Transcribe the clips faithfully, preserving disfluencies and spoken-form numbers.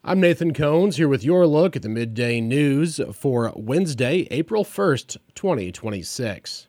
I'm Nathan Cones here with your look at the midday news for Wednesday, April first, twenty twenty-six.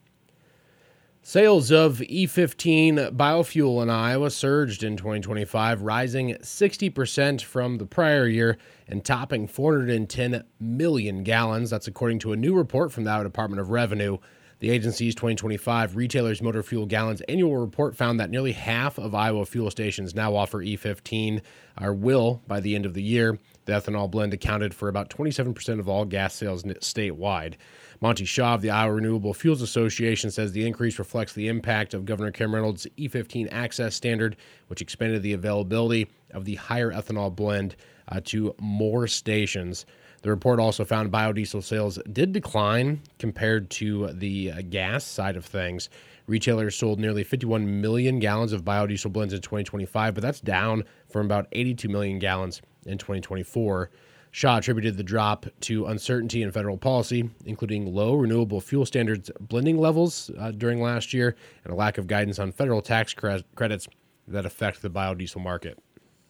Sales of E fifteen biofuel in Iowa surged in twenty twenty-five, rising sixty percent from the prior year and topping four hundred ten million gallons. That's according to a new report from the Iowa Department of Revenue. The agency's twenty twenty-five Retailers Motor Fuel Gallons annual report found that nearly half of Iowa fuel stations now offer E fifteen, or will by the end of the year. The ethanol blend accounted for about twenty-seven percent of all gas sales statewide. Monty Shaw of the Iowa Renewable Fuels Association says the increase reflects the impact of Governor Kim Reynolds' E fifteen access standard, which expanded the availability of the higher ethanol blend uh, to more stations. The report also found biodiesel sales did decline compared to the uh, gas side of things. Retailers sold nearly fifty-one million gallons of biodiesel blends in twenty twenty-five, but that's down from about eighty-two million gallons in twenty twenty-four. Shaw attributed the drop to uncertainty in federal policy, including low renewable fuel standards blending levels uh, during last year and a lack of guidance on federal tax cre- credits that affect the biodiesel market.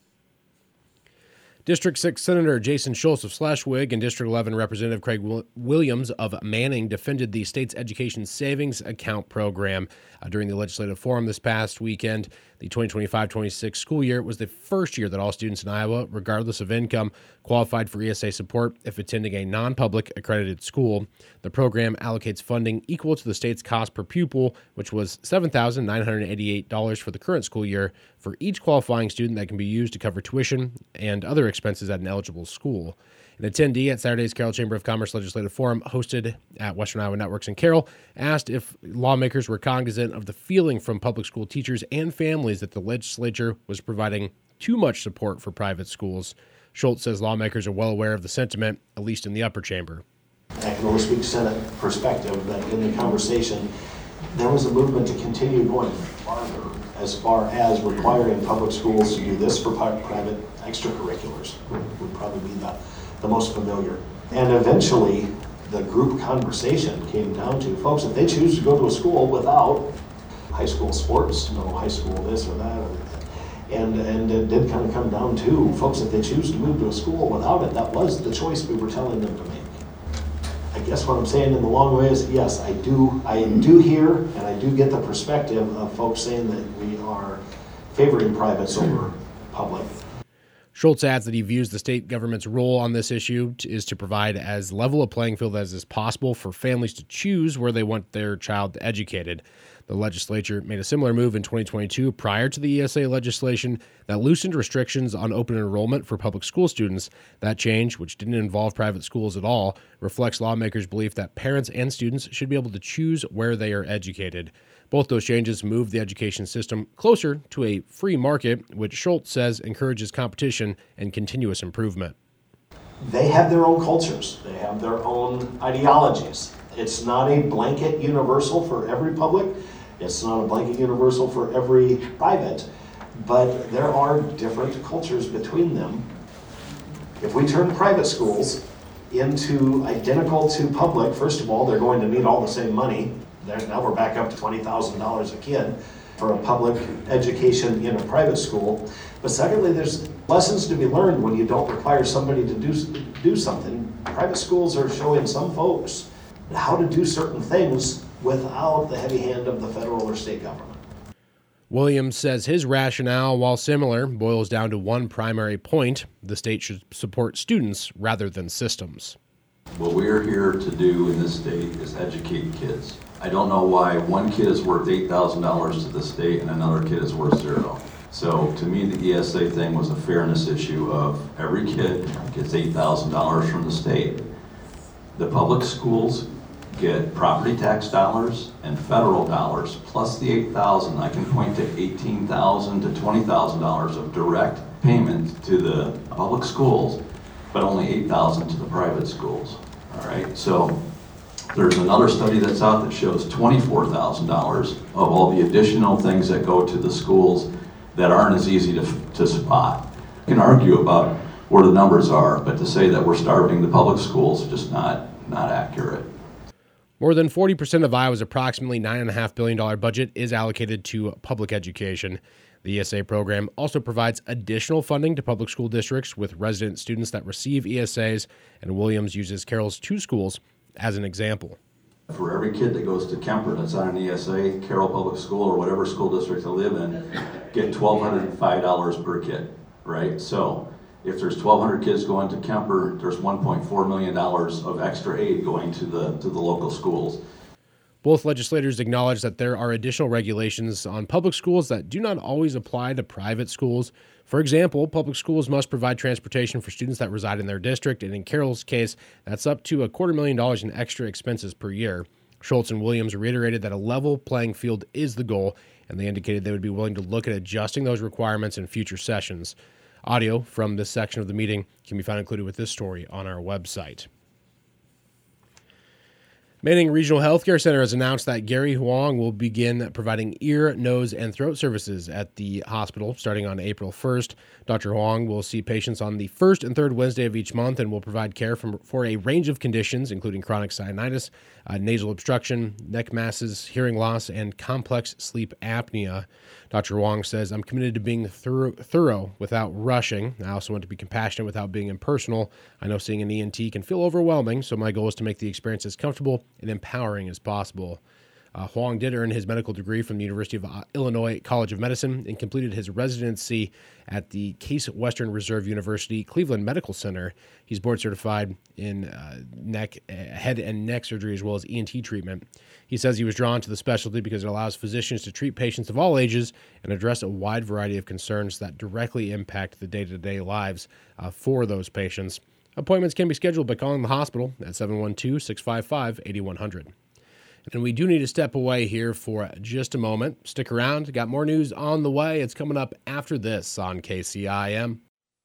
District six Senator Jason Schultz of Schleswig and District eleven Representative Craig Williams of Manning defended the state's education savings account program uh, during the legislative forum this past weekend. The twenty twenty-five twenty-six school year was the first year that all students in Iowa, regardless of income, qualified for E S A support if attending a non-public accredited school. The program allocates funding equal to the state's cost per pupil, which was seven thousand nine hundred eighty-eight dollars for the current school year for each qualifying student that can be used to cover tuition and other expenses at an eligible school. An attendee at Saturday's Carroll Chamber of Commerce Legislative Forum hosted at Western Iowa Networks in Carroll asked if lawmakers were cognizant of the feeling from public school teachers and families that the legislature was providing too much support for private schools. Schultz says lawmakers are well aware of the sentiment, at least in the upper chamber. I can only speak Senate perspective, that in the conversation, there was a movement to continue going farther as far as requiring public schools to do this for private extracurriculars would, would probably be the, the most familiar. And eventually, the group conversation came down to, folks, if they choose to go to a school without high school sports, no high school this or that, or and and it did kind of come down to, folks, if they choose to move to a school without it, that was the choice we were telling them to make. I guess what I'm saying in the long way is, yes, I do, I do hear and I do get the perspective of folks saying that we are favoring privates over public. Schultz adds that he views the state government's role on this issue to, is to provide as level a playing field as is possible for families to choose where they want their child educated. The legislature made a similar move in twenty twenty-two prior to the E S A legislation that loosened restrictions on open enrollment for public school students. That change, which didn't involve private schools at all, reflects lawmakers' belief that parents and students should be able to choose where they are educated. Both those changes moved the education system closer to a free market, which Schultz says encourages competition and continuous improvement. They have their own cultures. They have their own ideologies. It's not a blanket universal for every public. It's not a blanket universal for every private, but there are different cultures between them. If we turn private schools into identical to public, first of all, they're going to need all the same money. Now we're back up to twenty thousand dollars a kid for a public education in a private school. But secondly, there's lessons to be learned when you don't require somebody to do, do something. Private schools are showing some folks how to do certain things without the heavy hand of the federal or state government. Williams says his rationale, while similar, boils down to one primary point: the state should support students rather than systems. What we're here to do in this state is educate kids. I don't know why one kid is worth eight thousand dollars to the state and another kid is worth zero. So to me, the E S A thing was a fairness issue of every kid gets eight thousand dollars from the state. The public schools get property tax dollars and federal dollars, plus the eight thousand dollars. I can point to eighteen thousand dollars to twenty thousand dollars of direct payment to the public schools, but only eight thousand dollars to the private schools. All right, so there's another study that's out that shows twenty-four thousand dollars of all the additional things that go to the schools that aren't as easy to, to spot. You can argue about where the numbers are, but to say that we're starving the public schools is just not, not accurate. More than forty percent of Iowa's approximately nine point five billion dollars budget is allocated to public education. The E S A program also provides additional funding to public school districts with resident students that receive E S As, and Williams uses Carroll's two schools as an example. For every kid that goes to Kemper that's on an E S A, Carroll Public School, or whatever school district they live in, get one thousand two hundred five dollars per kid, right? So if there's twelve hundred kids going to Kemper, there's one point four million dollars of extra aid going to the to the local schools. Both legislators acknowledge that there are additional regulations on public schools that do not always apply to private schools. For example, public schools must provide transportation for students that reside in their district, and in Carroll's case, that's up to a quarter million dollars in extra expenses per year. Schultz and Williams reiterated that a level playing field is the goal, and they indicated they would be willing to look at adjusting those requirements in future sessions. Audio from this section of the meeting can be found included with this story on our website. Manning Regional Healthcare Center has announced that Gary Huang will begin providing ear, nose, and throat services at the hospital starting on April first. Doctor Huang will see patients on the first and third Wednesday of each month and will provide care from, for a range of conditions, including chronic sinusitis, uh, nasal obstruction, neck masses, hearing loss, and complex sleep apnea. Doctor Huang says, "I'm committed to being thorough, thorough without rushing. I also want to be compassionate without being impersonal. I know seeing an E N T can feel overwhelming, so my goal is to make the experience as comfortable and empowering as possible." Uh, Huang did earn his medical degree from the University of Illinois College of Medicine and completed his residency at the Case Western Reserve University Cleveland Medical Center. He's board certified in uh, neck, uh, head and neck surgery as well as E N T treatment. He says he was drawn to the specialty because it allows physicians to treat patients of all ages and address a wide variety of concerns that directly impact the day-to-day lives uh, for those patients. Appointments can be scheduled by calling the hospital at seven one two, six five five, eight one zero zero. And we do need to step away here for just a moment. Stick around. Got more news on the way. It's coming up after this on K C I M.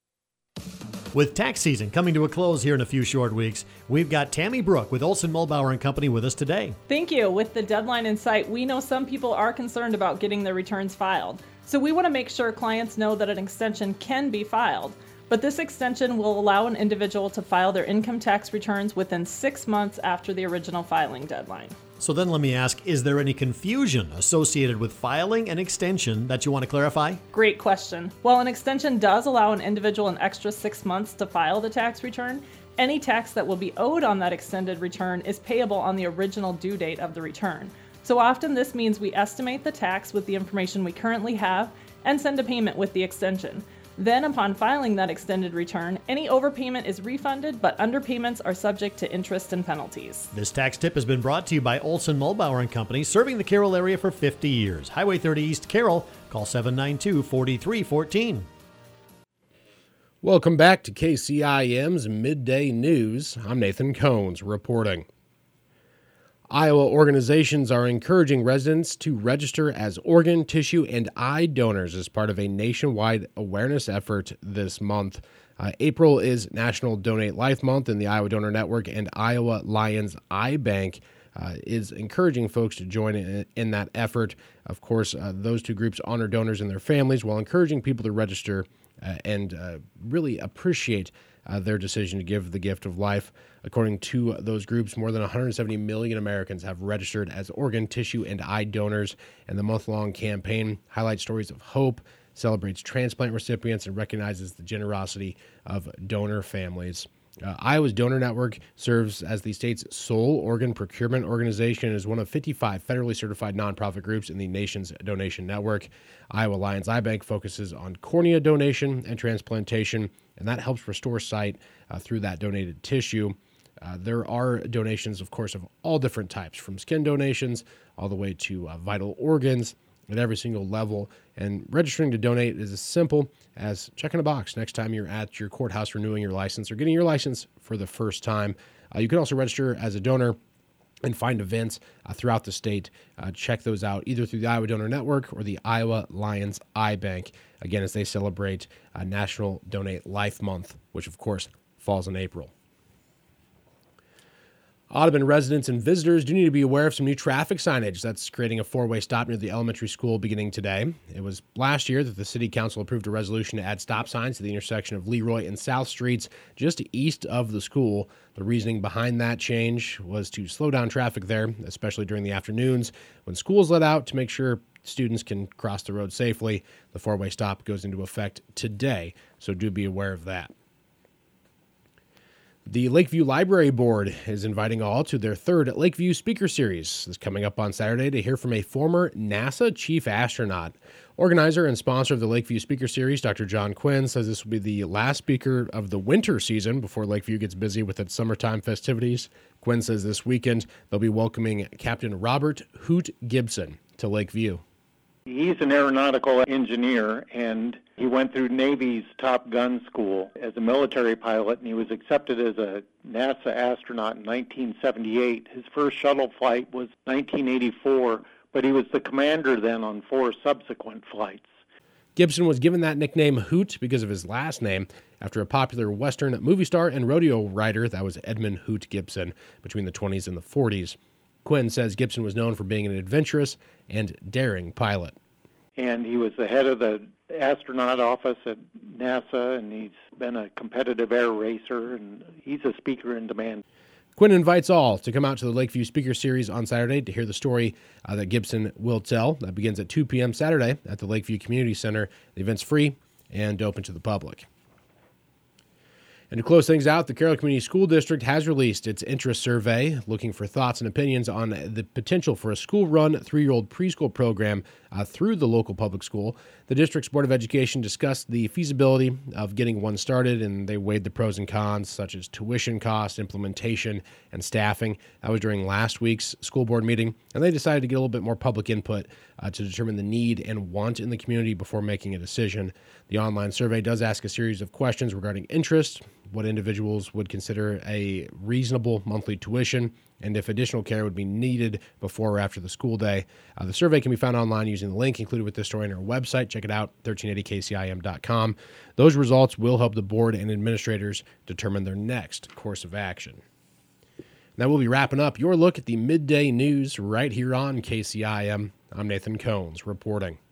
With tax season coming to a close here in a few short weeks, we've got Tammy Brook with Olson Mulbauer and Company with us today. Thank you. With the deadline in sight, we know some people are concerned about getting their returns filed. So we want to make sure clients know that an extension can be filed. But this extension will allow an individual to file their income tax returns within six months after the original filing deadline. So then let me ask, is there any confusion associated with filing an extension that you want to clarify? Great question. While an extension does allow an individual an extra six months to file the tax return, any tax that will be owed on that extended return is payable on the original due date of the return. So often this means we estimate the tax with the information we currently have and send a payment with the extension. Then, upon filing that extended return, any overpayment is refunded, but underpayments are subject to interest and penalties. This tax tip has been brought to you by Olson Mulbauer and Company, serving the Carroll area for fifty years. Highway thirty East Carroll. Call seven nine two, four three one four. Welcome back to K C I M's Midday News. I'm Nathan Cones reporting. Iowa organizations are encouraging residents to register as organ, tissue, and eye donors as part of a nationwide awareness effort this month. Uh, April is National Donate Life Month, and the Iowa Donor Network and Iowa Lions Eye Bank uh, is encouraging folks to join in, in that effort. Of course, uh, those two groups honor donors and their families while encouraging people to register uh, and uh, really appreciate Uh, their decision to give the gift of life. According to those groups, more than one hundred seventy million Americans have registered as organ, tissue, and eye donors, and the month-long campaign highlights stories of hope, celebrates transplant recipients, and recognizes the generosity of donor families. Uh, Iowa's Donor Network serves as the state's sole organ procurement organization and is one of fifty-five federally certified nonprofit groups in the nation's donation network. Iowa Lions Eye Bank focuses on cornea donation and transplantation, and that helps restore sight uh, through that donated tissue. Uh, there are donations, of course, of all different types, from skin donations all the way to uh, vital organs at every single level. And registering to donate is as simple as checking a box next time you're at your courthouse renewing your license or getting your license for the first time. Uh, you can also register as a donor and find events uh, throughout the state. Uh, check those out either through the Iowa Donor Network or the Iowa Lions Eye Bank, again, as they celebrate uh, National Donate Life Month, which, of course, falls in April. Audubon residents and visitors do need to be aware of some new traffic signage that's creating a four-way stop near the elementary school beginning today. It was last year that the City Council approved a resolution to add stop signs to the intersection of Leroy and South Streets just east of the school. The reasoning behind that change was to slow down traffic there, especially during the afternoons when school's let out, to make sure students can cross the road safely. The four-way stop goes into effect today, so do be aware of that. The Lakeview Library Board is inviting all to their third Lakeview Speaker Series. This is coming up on Saturday to hear from a former NASA chief astronaut. Organizer and sponsor of the Lakeview Speaker Series, Doctor John Quinn, says this will be the last speaker of the winter season before Lakeview gets busy with its summertime festivities. Quinn says this weekend they'll be welcoming Captain Robert Hoot Gibson to Lakeview. He's an aeronautical engineer, and he went through Navy's Top Gun school as a military pilot, and he was accepted as a NASA astronaut in nineteen seventy-eight. His first shuttle flight was nineteen eighty-four, but he was the commander then on four subsequent flights. Gibson was given that nickname Hoot because of his last name after a popular Western movie star and rodeo rider that was Edmund Hoot Gibson between the twenties and the forties. Quinn says Gibson was known for being an adventurous and daring pilot. And he was the head of the astronaut office at NASA, and he's been a competitive air racer, and he's a speaker in demand. Quinn invites all to come out to the Lakeview Speaker Series on Saturday to hear the story uh, that Gibson will tell. That begins at two p.m. Saturday at the Lakeview Community Center. The event's free and open to the public. And to close things out, the Carroll Community School District has released its interest survey looking for thoughts and opinions on the potential for a school-run three-year-old preschool program uh, through the local public school. The district's Board of Education discussed the feasibility of getting one started, and they weighed the pros and cons, such as tuition costs, implementation, and staffing. That was during last week's school board meeting, and they decided to get a little bit more public input uh, to determine the need and want in the community before making a decision. The online survey does ask a series of questions regarding interest, what individuals would consider a reasonable monthly tuition, and if additional care would be needed before or after the school day. Uh, the survey can be found online using the link included with this story on our website. Check it out, thirteen eighty K C I M dot com. Those results will help the board and administrators determine their next course of action. Now we'll be wrapping up your look at the midday news right here on K C I M. I'm Nathan Cones reporting.